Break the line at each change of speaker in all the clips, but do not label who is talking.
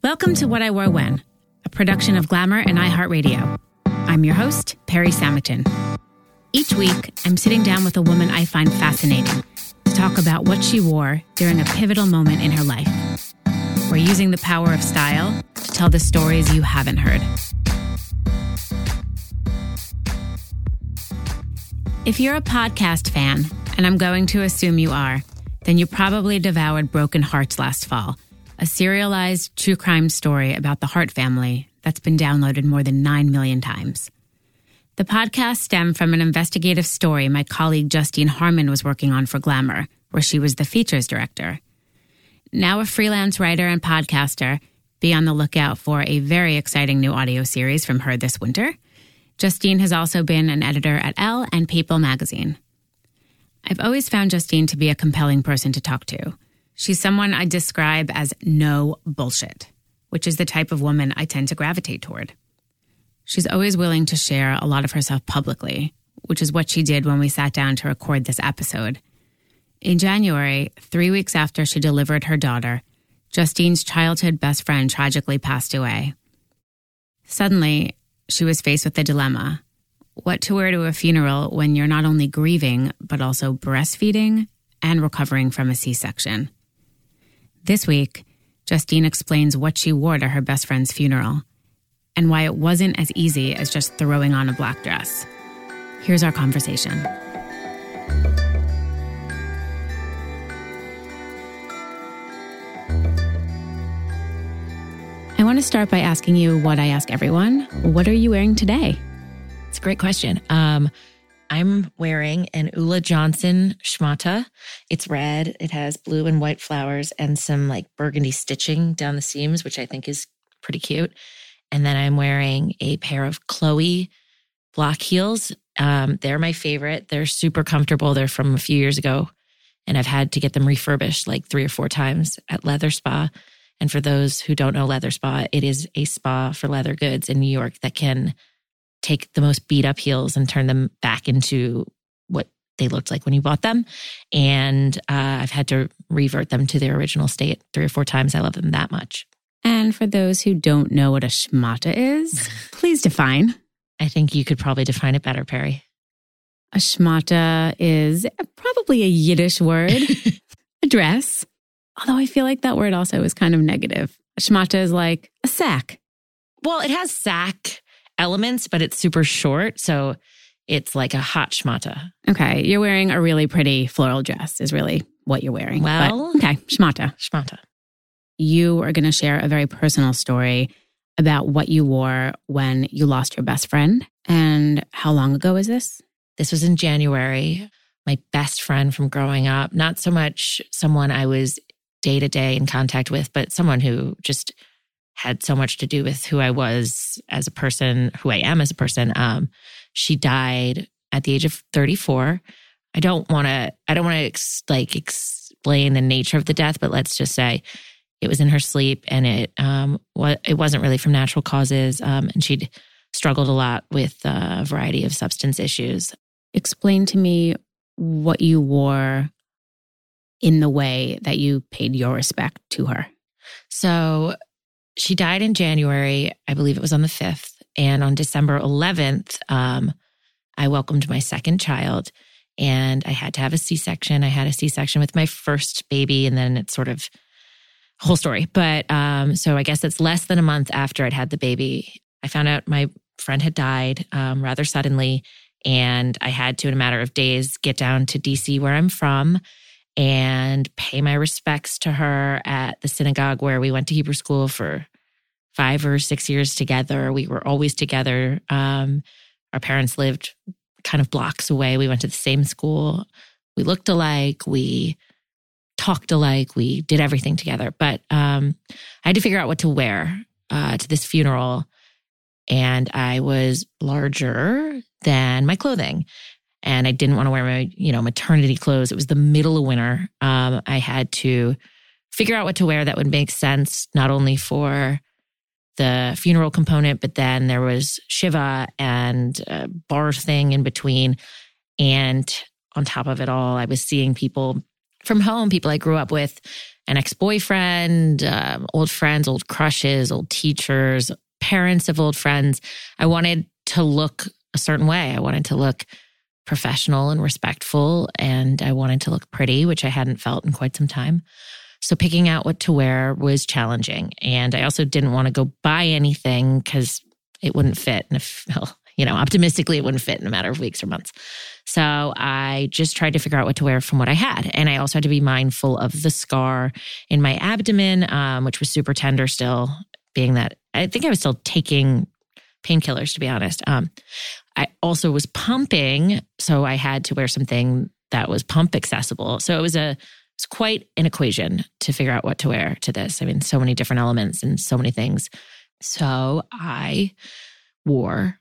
Welcome to What I Wore When, a production of Glamour and iHeartRadio. I'm your host, Perry Samatin. Each week, I'm sitting down with a woman I find fascinating to talk about what she wore during a pivotal moment in her life. We're using the power of style to tell the stories you haven't heard. If you're a podcast fan, and I'm going to assume you are, then you probably devoured Broken Hearts last fall, a serialized true crime story about the Hart family that's been downloaded more than 9 million times. The podcast stemmed from an investigative story my colleague Justine Harmon was working on for Glamour, where she was the features director. Now a freelance writer and podcaster, be on the lookout for a very exciting new audio series from her this winter. Justine has also been an editor at Elle and People magazine. I've always found Justine to be a compelling person to talk to. She's someone I describe as no bullshit, which is the type of woman I tend to gravitate toward. She's always willing to share a lot of herself publicly, which is what she did when we sat down to record this episode. In January, 3 weeks after she delivered her daughter, Justine's childhood best friend tragically passed away. Suddenly, she was faced with the dilemma: what to wear to a funeral when you're not only grieving, but also breastfeeding and recovering from a C-section. This week, Justine explains what she wore to her best friend's funeral and why it wasn't as easy as just throwing on a black dress. Here's our conversation. I want to start by asking you what I ask everyone. What are you wearing today?
It's a great question. I'm wearing an Ulla Johnson schmata. It's red. It has blue and white flowers and some like burgundy stitching down the seams, which I think is pretty cute. And then I'm wearing a pair of Chloe block heels. They're my favorite. They're super comfortable. They're from a few years ago, and I've had to get them refurbished like 3 or 4 times at Leather Spa. And for those who don't know Leather Spa, it is a spa for leather goods in New York that can take the most beat up heels and turn them back into what they looked like when you bought them. And I've had to revert them to their original state 3 or 4 times. I love them that much.
And for those who don't know what a schmata is, please define.
I think you could probably define it better, Perry.
A schmata is probably a Yiddish word, a dress. Although I feel like that word also is kind of negative. A schmata is like a sack.
Well, it has sack elements, but it's super short. So it's like a hot schmata.
Okay. You're wearing a really pretty floral dress is really what you're wearing.
Well,
but, okay. Schmata.
Schmata.
You are going to share a very personal story about what you wore when you lost your best friend. And how long ago is this?
This was in January. My best friend from growing up, not so much someone I was day-to-day in contact with, but someone who just had so much to do with who I was as a person, who I am as a person. She died at the age of 34. I don't want to explain the nature of the death, but let's just say it was in her sleep, and it wasn't really from natural causes. And she'd struggled a lot with a variety of substance issues.
Explain to me what you wore in the way that you paid your respect to her.
So she died in January. I believe it was on the 5th. And on December 11th, I welcomed my second child, and I had to have a C-section. I had a C-section with my first baby, and then it's sort of a whole story. But so I guess it's less than a month after I'd had the baby, I found out my friend had died rather suddenly. And I had to, in a matter of days, get down to DC, where I'm from, and pay my respects to her at the synagogue where we went to Hebrew school for 5 or 6 years together. We were always together. Our parents lived kind of blocks away. We went to the same school. We looked alike. We talked alike. We did everything together. But I had to figure out what to wear to this funeral. And I was larger than my clothing. And I didn't want to wear my, maternity clothes. It was the middle of winter. I had to figure out what to wear that would make sense, not only for the funeral component, but then there was Shiva and a bar thing in between. And on top of it all, I was seeing people from home, people I grew up with, an ex-boyfriend, old friends, old crushes, old teachers, parents of old friends. I wanted to look a certain way. I wanted to look professional and respectful, and I wanted to look pretty, which I hadn't felt in quite some time. So picking out what to wear was challenging. And I also didn't want to go buy anything because it wouldn't fit. And optimistically, it wouldn't fit in a matter of weeks or months. So I just tried to figure out what to wear from what I had. And I also had to be mindful of the scar in my abdomen, which was super tender still, being that I think I was still taking painkillers, to be honest. I also was pumping, so I had to wear something that was pump accessible. So it was quite an equation to figure out what to wear to this. I mean, so many different elements and so many things. So I wore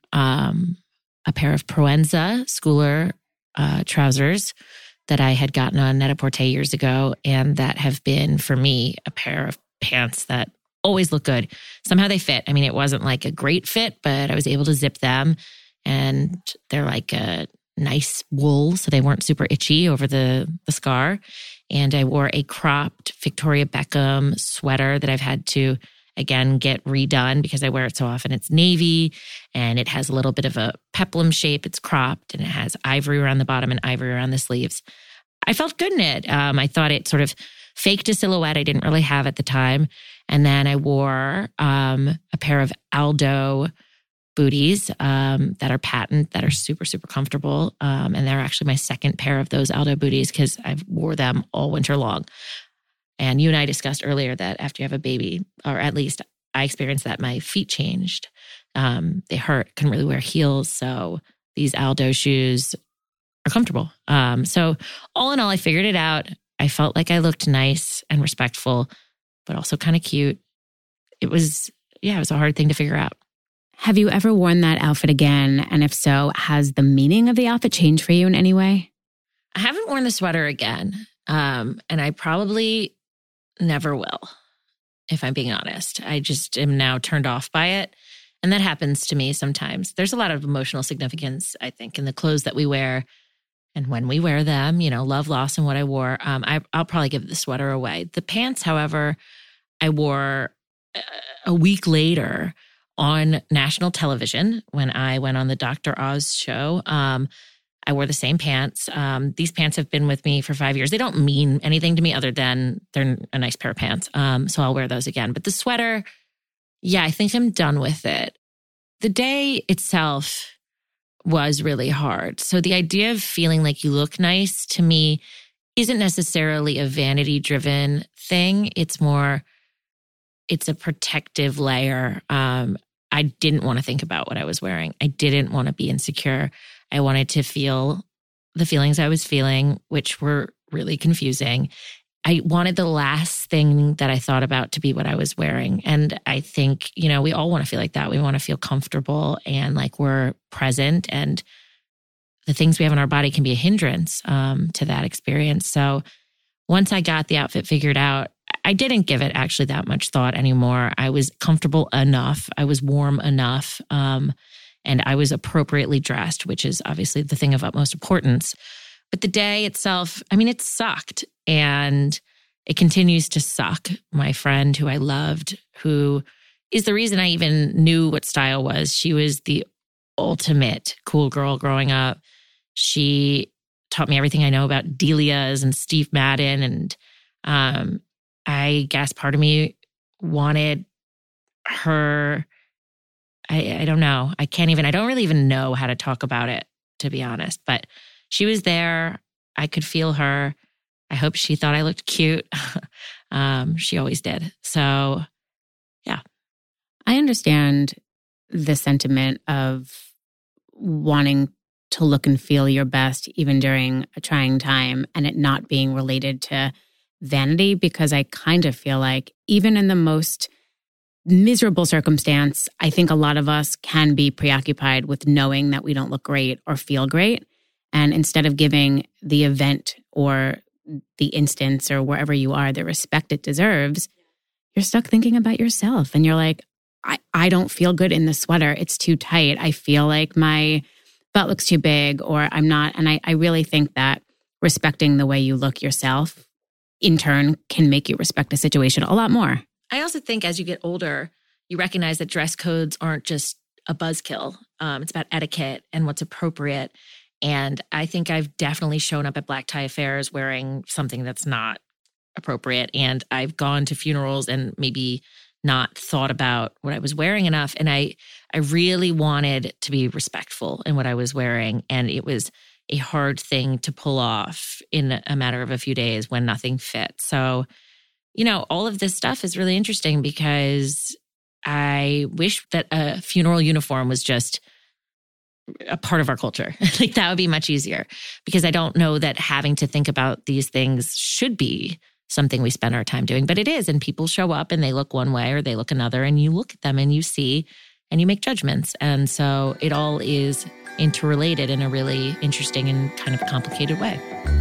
a pair of Proenza Schooler trousers that I had gotten on Net-a-Porter years ago, and that have been, for me, a pair of pants that always look good. Somehow they fit. I mean, it wasn't like a great fit, but I was able to zip them, and they're like a nice wool, so they weren't super itchy over the scar. And I wore a cropped Victoria Beckham sweater that I've had to, again, get redone because I wear it so often. It's navy, and it has a little bit of a peplum shape. It's cropped, and it has ivory around the bottom and ivory around the sleeves. I felt good in it. I thought it sort of faked a silhouette I didn't really have at the time. And then I wore a pair of Aldo booties that are patent, that are super, super comfortable. And they're actually my second pair of those Aldo booties because I've wore them all winter long. And you and I discussed earlier that after you have a baby, or at least I experienced that, my feet changed. They hurt, couldn't really wear heels. So these Aldo shoes are comfortable. So all in all, I figured it out. I felt like I looked nice and respectful, but also kind of cute. It was a hard thing to figure out.
Have you ever worn that outfit again? And if so, has the meaning of the outfit changed for you in any way?
I haven't worn the sweater again. And I probably never will, if I'm being honest. I just am now turned off by it. And that happens to me sometimes. There's a lot of emotional significance, I think, in the clothes that we wear. And when we wear them, love, loss, and what I wore, I'll probably give the sweater away. The pants, however, I wore a week later on national television when I went on the Dr. Oz show. I wore the same pants. These pants have been with me for 5 years. They don't mean anything to me other than they're a nice pair of pants. So I'll wear those again. But the sweater, I think I'm done with it. The day itself was really hard. So the idea of feeling like you look nice to me isn't necessarily a vanity-driven thing. It's a protective layer. I didn't want to think about what I was wearing. I didn't want to be insecure. I wanted to feel the feelings I was feeling, which were really confusing. I wanted the last thing that I thought about to be what I was wearing. And I think, we all want to feel like that. We want to feel comfortable and like we're present, and the things we have in our body can be a hindrance to that experience. So once I got the outfit figured out, I didn't give it actually that much thought anymore. I was comfortable enough. I was warm enough. And I was appropriately dressed, which is obviously the thing of utmost importance. But the day itself, it sucked, and it continues to suck. My friend who I loved, who is the reason I even knew what style was, she was the ultimate cool girl growing up. She taught me everything I know about Delia's and Steve Madden. And I guess part of me wanted her. I don't know. I don't really even know how to talk about it, to be honest. But she was there. I could feel her. I hope she thought I looked cute. She always did. So, yeah.
I understand the sentiment of wanting to look and feel your best even during a trying time, and it not being related to vanity, because I kind of feel like even in the most miserable circumstance, I think a lot of us can be preoccupied with knowing that we don't look great or feel great. And instead of giving the event or the instance or wherever you are the respect it deserves, you're stuck thinking about yourself. And you're like, I don't feel good in the sweater. It's too tight. I feel like my butt looks too big, or I'm not. And I really think that respecting the way you look yourself in turn can make you respect a situation a lot more.
I also think as you get older, you recognize that dress codes aren't just a buzzkill. It's about etiquette and what's appropriate. And I think I've definitely shown up at black tie affairs wearing something that's not appropriate. And I've gone to funerals and maybe not thought about what I was wearing enough. And I really wanted to be respectful in what I was wearing. And it was a hard thing to pull off in a matter of a few days when nothing fit. So, all of this stuff is really interesting because I wish that a funeral uniform was just a part of our culture. Like that would be much easier because I don't know that having to think about these things should be something we spend our time doing, but it is. And people show up and they look one way or they look another, and you look at them and you see and you make judgments. And so it all is interrelated in a really interesting and kind of complicated way.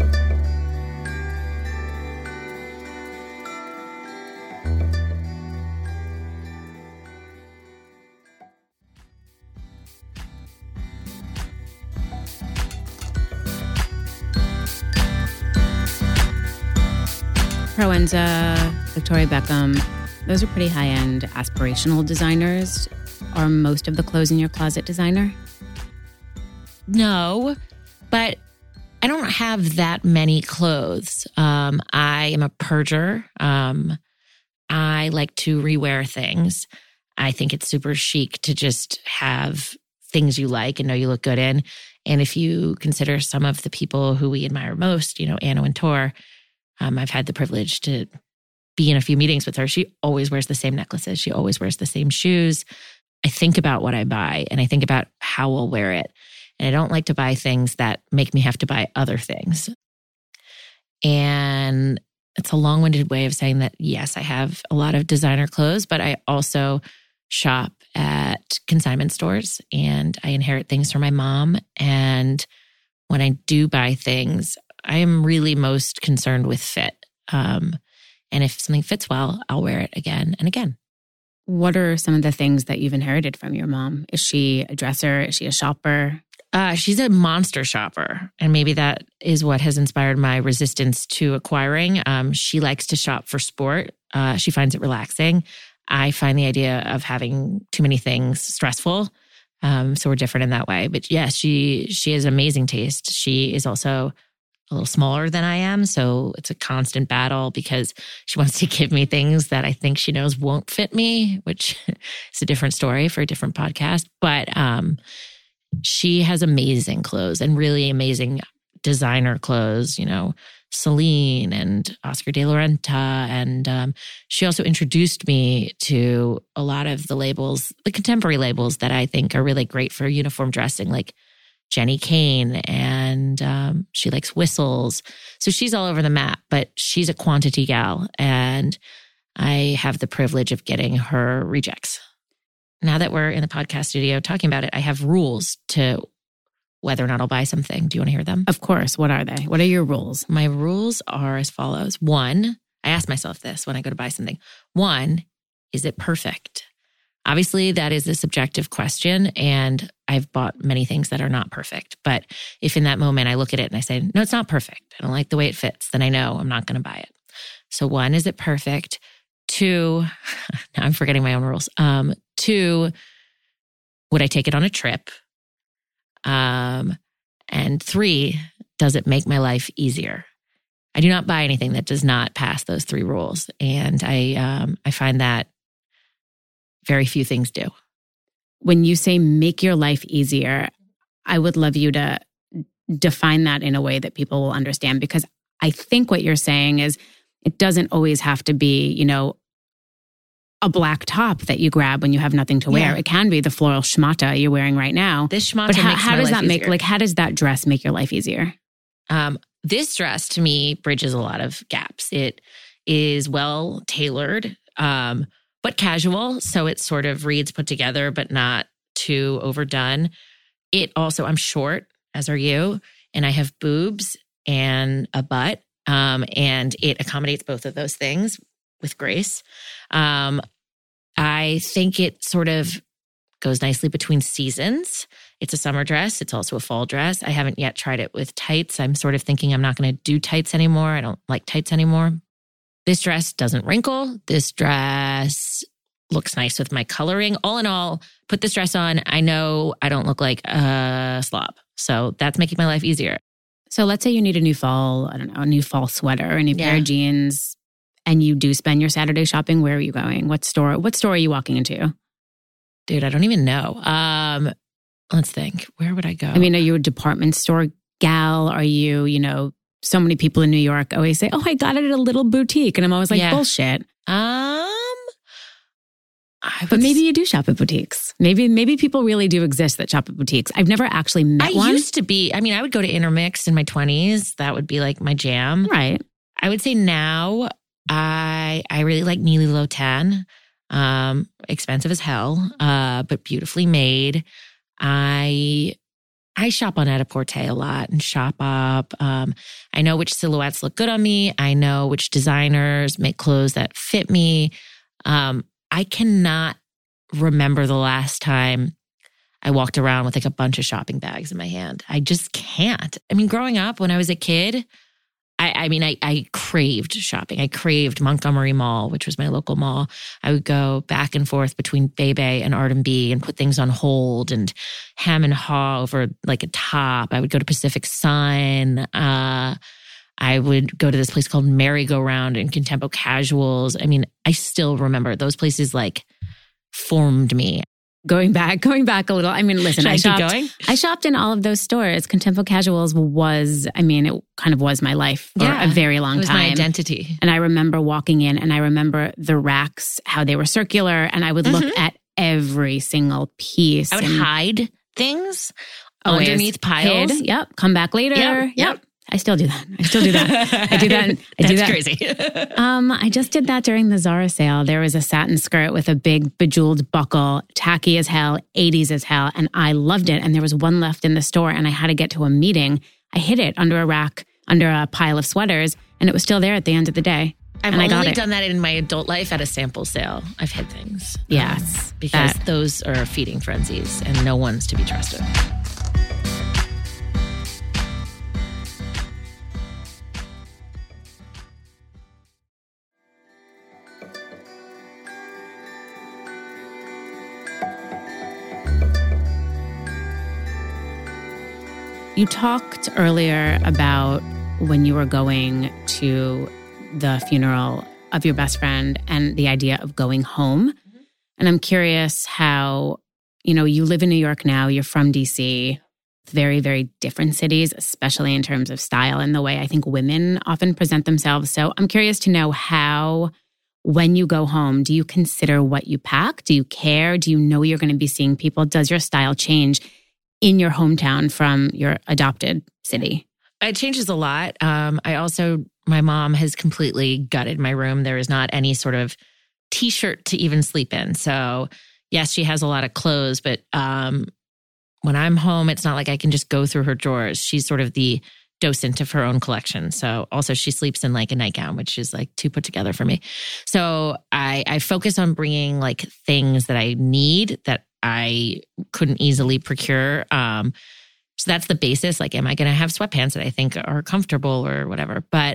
Proenza, Victoria Beckham, those are pretty high-end aspirational designers. Are most of the clothes in your closet designer?
No, but I don't have that many clothes. I am a purger. I like to rewear things. I think it's super chic to just have things you like and know you look good in. And if you consider some of the people who we admire most, Anna Wintour, I've had the privilege to be in a few meetings with her. She always wears the same necklaces. She always wears the same shoes. I think about what I buy and I think about how I'll wear it. And I don't like to buy things that make me have to buy other things. And it's a long-winded way of saying that, yes, I have a lot of designer clothes, but I also shop at consignment stores and I inherit things from my mom. And when I do buy things, I am really most concerned with fit. And if something fits well, I'll wear it again and again.
What are some of the things that you've inherited from your mom? Is she a dresser? Is she a shopper?
She's a monster shopper. And maybe that is what has inspired my resistance to acquiring. She likes to shop for sport. She finds it relaxing. I find the idea of having too many things stressful. So we're different in that way. But yes, she has amazing taste. She is also a little smaller than I am. So it's a constant battle because she wants to give me things that I think she knows won't fit me, which is a different story for a different podcast. But she has amazing clothes and really amazing designer clothes, Celine and Oscar de la Renta. And she also introduced me to a lot of the labels, the contemporary labels that I think are really great for uniform dressing, like Jenny Kane, and she likes whistles. So she's all over the map, but she's a quantity gal, and I have the privilege of getting her rejects. Now that we're in the podcast studio talking about it, I have rules to whether or not I'll buy something. Do you want to hear them?
Of course. What are they? What are your rules?
My rules are as follows. 1, I ask myself this when I go to buy something. 1, is it perfect? Obviously, that is a subjective question, and I've bought many things that are not perfect. But if in that moment I look at it and I say, no, it's not perfect, I don't like the way it fits, then I know I'm not going to buy it. So 1, is it perfect? 2, now I'm forgetting my own rules. 2, would I take it on a trip? And 3, does it make my life easier? I do not buy anything that does not pass those 3 rules. And I find that very few things do.
When you say make your life easier, I would love you to define that in a way that people will understand, because I think what you're saying is it doesn't always have to be, a black top that you grab when you have nothing to wear.
Yeah.
It can be the floral schmata you're wearing right now.
This schmata
but
makes
how
my
does
life
that make
easier.
how does that dress make your life easier?
This dress to me bridges a lot of gaps. It is well tailored, but casual. So it sort of reads put together, but not too overdone. It also, I'm short, as are you, and I have boobs and a butt. And it accommodates both of those things with grace. I think it sort of goes nicely between seasons. It's a summer dress. It's also a fall dress. I haven't yet tried it with tights. I'm sort of thinking I'm not going to do tights anymore. I don't like tights anymore. this dress doesn't wrinkle. This dress looks nice with my coloring. All in all, put this dress on. I know I don't look like a slob. So that's making my life easier.
So let's say you need a new fall sweater, a new pair of jeans, and you do spend your Saturday shopping. Where are you going? What store are you walking into?
Dude, I don't even know. Let's think. Where would I go?
I mean, are you a department store gal? Are you, so many people in New York always say, oh, I got it at a little boutique. And I'm always like, bullshit. But maybe you do shop at boutiques. Maybe people really do exist that shop at boutiques. I've never actually met one.
I used to be. I mean, I would go to Intermix in my 20s. That would be like my jam.
Right.
I would say now I really like Nili Lotan. Expensive as hell, but beautifully made. I shop on Net-a-Porter a lot and Shop Up. I know which silhouettes look good on me. I know which designers make clothes that fit me. I cannot remember the last time I walked around with like a bunch of shopping bags in my hand. I just can't. I mean, growing up when I was a kid, I craved shopping. I craved Montgomery Mall, which was my local mall. I would go back and forth between Bebe and R&B and put things on hold and hem and haw over like a top. I would go to Pacific Sun. I would go to this place called Merry Go Round in Contempo Casuals. I mean, I still remember those places like formed me.
Going back a little. I mean, listen, I shopped in all of those stores. Contempo Casuals it kind of was my life for a very long time. It was my
identity.
And I remember walking in and I remember the racks, how they were circular. And I would look at every single piece.
I would hide things underneath piles.
Yep. Come back later. Yep. I still do that. I do that.
That's crazy.
I just did that during the Zara sale. There was a satin skirt with a big bejeweled buckle, tacky as hell, 80s as hell, and I loved it. And there was one left in the store and I had to get to a meeting. I hid it under a rack, under a pile of sweaters, and it was still there at the end of the day.
I've only done that in my adult life at a sample sale. I've hid things.
Yes.
Because those are feeding frenzies and no one's to be trusted.
You talked earlier about when you were going to the funeral of your best friend and the idea of going home. Mm-hmm. And I'm curious how, you live in New York now, you're from DC, very, very different cities, especially in terms of style and the way I think women often present themselves. So I'm curious to know how, when you go home, do you consider what you pack? Do you care? Do you know you're going to be seeing people? Does your style change in your hometown from your adopted city?
It changes a lot. My mom has completely gutted my room. There is not any sort of t-shirt to even sleep in. So yes, she has a lot of clothes, but when I'm home, it's not like I can just go through her drawers. She's sort of the docent of her own collection. So also she sleeps in like a nightgown, which is like too put together for me. So I focus on bringing like things that I need that I couldn't easily procure. So that's the basis. Like, am I going to have sweatpants that I think are comfortable or whatever? But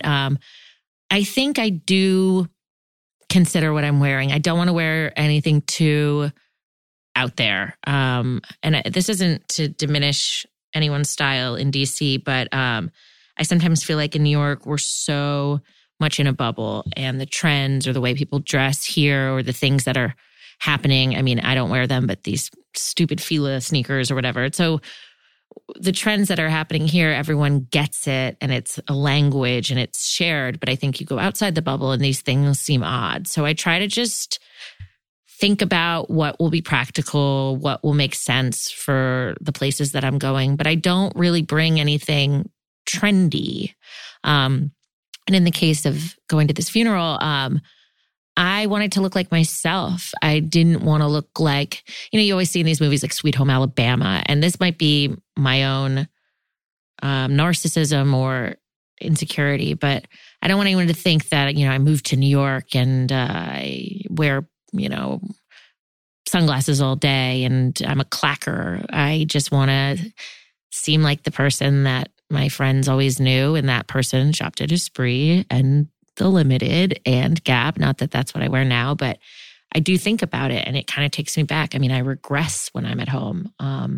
I think I do consider what I'm wearing. I don't want to wear anything too out there. And this isn't to diminish anyone's style in DC, but I sometimes feel like in New York, we're so much in a bubble, and the trends or the way people dress here or the things that are happening. I mean, I don't wear them, but these stupid Fila sneakers or whatever. So the trends that are happening here, everyone gets it and it's a language and it's shared. But I think you go outside the bubble and these things seem odd. So I try to just think about what will be practical, what will make sense for the places that I'm going. But I don't really bring anything trendy. And in the case of going to this funeral, I wanted to look like myself. I didn't want to look like, you always see in these movies like Sweet Home Alabama. And this might be my own narcissism or insecurity, but I don't want anyone to think that, I moved to New York and I wear, sunglasses all day and I'm a clacker. I just want to seem like the person that my friends always knew, and that person shopped at Esprit and the Limited and Gap. Not that that's what I wear now, but I do think about it and it kind of takes me back. I mean, I regress when I'm at home.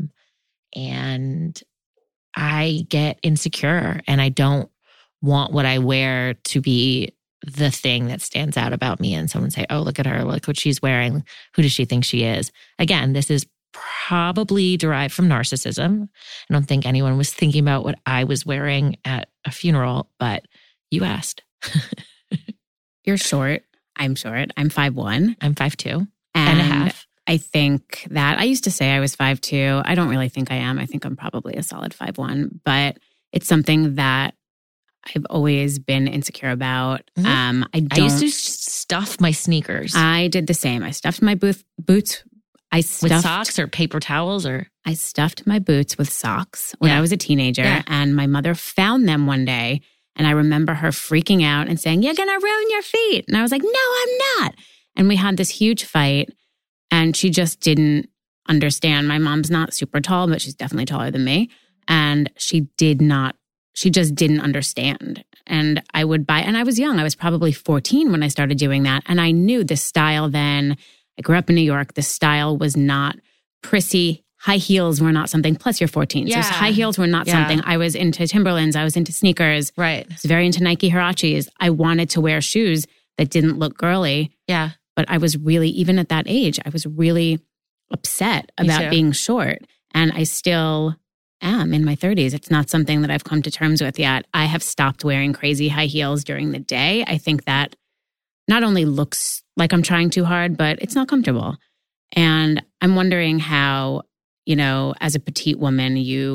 And I get insecure and I don't want what I wear to be the thing that stands out about me. And someone say, oh, look at her, look what she's wearing. Who does she think she is? Again, this is probably derived from narcissism. I don't think anyone was thinking about what I was wearing at a funeral, but you asked.
You're short. I'm short. I'm 5'1".
I'm 5'2" and a half.
I think that I used to say I was 5'2". I don't really think I am. I think I'm probably a solid 5'1", but it's something that I've always been insecure about.
Mm-hmm. I used to stuff my sneakers.
I did the same. I stuffed my boots. With
socks or paper towels
I stuffed my boots with socks when I was a teenager, and my mother found them one day, and I remember her freaking out and saying, "You're going to ruin your feet." And I was like, "No, I'm not." And we had this huge fight, and she just didn't understand. My mom's not super tall, but she's definitely taller than me. And she just didn't understand. And I would buy, and I was young. I was probably 14 when I started doing that. And I knew the style then. I grew up in New York. The style was not prissy. High heels were not something. Plus, you're 14. So high heels were not something. I was into Timberlands. I was into sneakers.
Right.
I was very into Nike Huaraches. I wanted to wear shoes that didn't look girly.
Yeah.
But I was really, even at that age, I was really upset about being short. And I still am in my 30s. It's not something that I've come to terms with yet. I have stopped wearing crazy high heels during the day. I think that not only looks like I'm trying too hard, but it's not comfortable. And I'm wondering how, as a petite woman,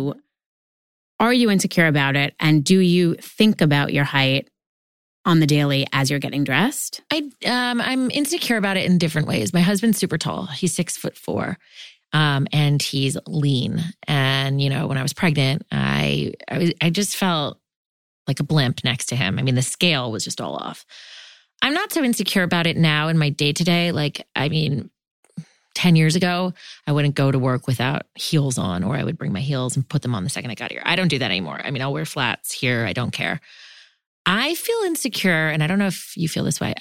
are you insecure about it? And do you think about your height on the daily as you're getting dressed?
I'm insecure about it in different ways. My husband's super tall. He's 6'4". And he's lean. And, when I was pregnant, I just felt like a blimp next to him. I mean, the scale was just all off. I'm not so insecure about it now in my day-to-day. 10 years ago, I wouldn't go to work without heels on, or I would bring my heels and put them on the second I got here. I don't do that anymore. I mean, I'll wear flats here. I don't care. I feel insecure, and I don't know if you feel this way,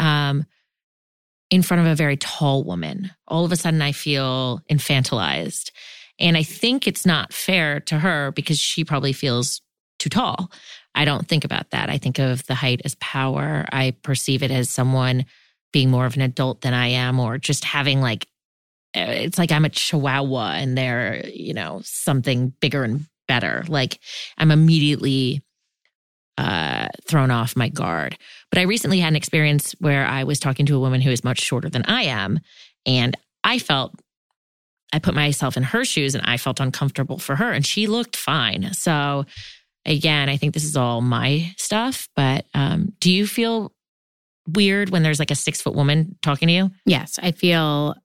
in front of a very tall woman. All of a sudden, I feel infantilized. And I think it's not fair to her because she probably feels too tall. I don't think about that. I think of the height as power. I perceive it as someone being more of an adult than I am, or just having it's like I'm a chihuahua and they're, something bigger and better. Like I'm immediately thrown off my guard. But I recently had an experience where I was talking to a woman who is much shorter than I am. And I put myself in her shoes and I felt uncomfortable for her, and she looked fine. So again, I think this is all my stuff, but do you feel weird when there's like a 6-foot woman talking to you?
Yes, I feel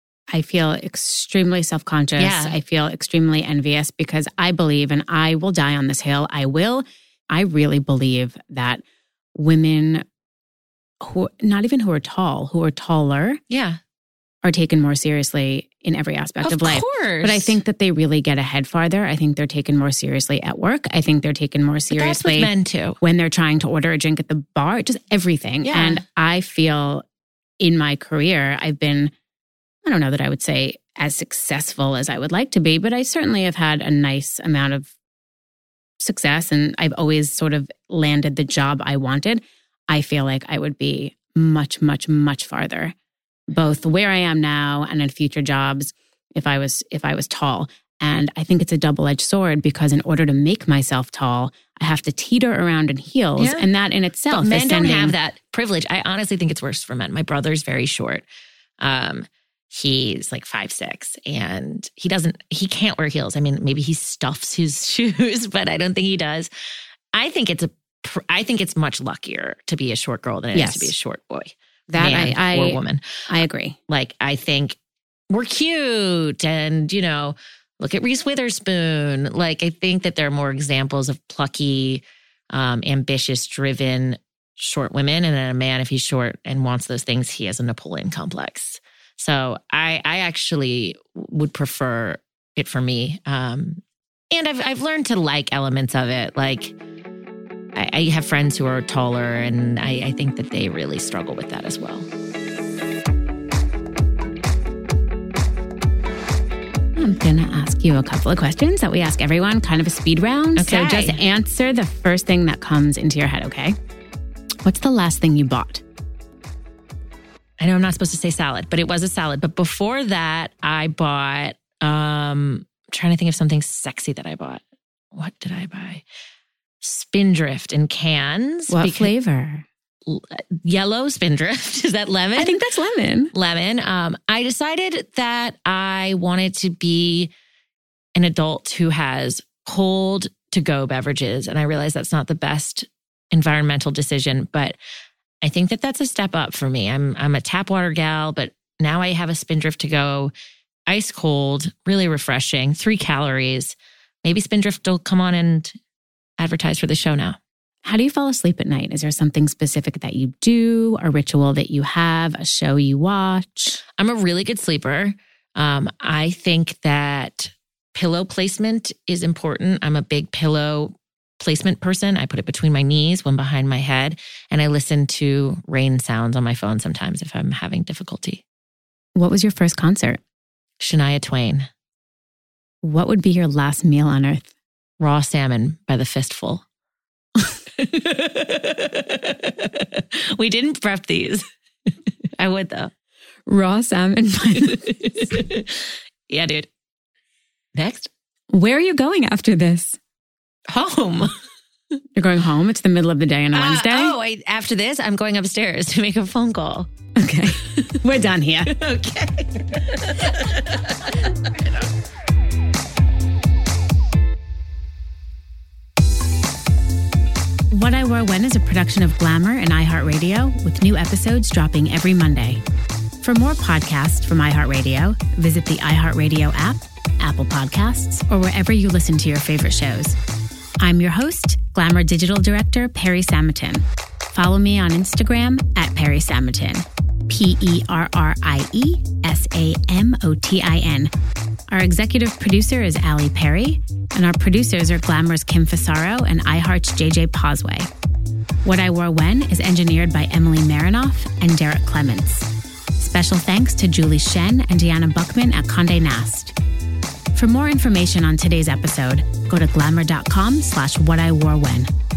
extremely self-conscious.
Yeah.
I feel extremely envious because I believe, and I will die on this hill, I really believe that women who are tall, who are taller, are taken more seriously in every aspect of life.
Of course.
But I think that they really get ahead farther. I think they're taken more seriously at work. I think they're taken more seriously
with men too.
When they're trying to order a drink at the bar, just everything.
Yeah.
And I feel in my career, I've been, I don't know that I would say as successful as I would like to be, but I certainly have had a nice amount of success, and I've always sort of landed the job I wanted. I feel like I would be much, much, much farther, both where I am now and in future jobs if I was tall. And I think it's a double-edged sword because in order to make myself tall, I have to teeter around in heels. Yeah. And that in itself
but
is
men don't have that privilege. I honestly think it's worse for men. My brother's very short. He's like 5'6", and he can't wear heels. I mean, maybe he stuffs his shoes, but I don't think he does. I think it's much luckier to be a short girl than it is to be a short boy.
That
or woman.
I agree.
Like, I think we're cute and, look at Reese Witherspoon. Like, I think that there are more examples of plucky, ambitious, driven, short women. And then a man, if he's short and wants those things, he has a Napoleon complex. So I actually would prefer it for me. And I've learned to like elements of it. Like I have friends who are taller, and I think that they really struggle with that as well.
I'm going to ask you a couple of questions that we ask everyone, kind of a speed round.
Okay.
So just answer the first thing that comes into your head, okay? What's the last thing you bought?
I know I'm not supposed to say salad, but it was a salad. But before that, I bought, trying to think of something sexy that I bought. What did I buy? Spindrift in cans.
What flavor?
Yellow Spindrift. Is that lemon?
I think that's lemon.
Lemon. I decided that I wanted to be an adult who has cold to-go beverages. And I realized that's not the best environmental decision, but I think that that's a step up for me. I'm a tap water gal, but now I have a Spindrift to go, ice cold, really refreshing, 3 calories. Maybe Spindrift will come on and advertise for the show now.
How do you fall asleep at night? Is there something specific that you do, a ritual that you have, a show you watch?
I'm a really good sleeper. I think that pillow placement is important. I'm a big pillow placement person. I put it between my knees, one behind my head, and I listen to rain sounds on my phone sometimes if I'm having difficulty.
What was your first concert?
Shania Twain.
What would be your last meal on earth?
Raw salmon by the fistful. We didn't prep these. I would though.
Raw salmon by the
Yeah, dude. Next.
Where are you going after this?
Home.
You're going home? It's the middle of the day on a Wednesday?
After this, I'm going upstairs to make a phone call.
Okay. We're done here.
Okay.
What I Wore When is a production of Glamour and iHeartRadio, with new episodes dropping every Monday. For more podcasts from iHeartRadio, visit the iHeartRadio app, Apple Podcasts, or wherever you listen to your favorite shows. I'm your host, Glamour Digital Director Perry Samutin. Follow me on Instagram at Perry Samutin, PerrieSamotin. Our executive producer is Allie Perry, and our producers are Glamour's Kim Fasaro and iHeart's JJ Posway. What I Wore When is engineered by Emily Marinoff and Derek Clements. Special thanks to Julie Shen and Deanna Buckman at Condé Nast. For more information on today's episode, go to glamour.com/whatiworewhen.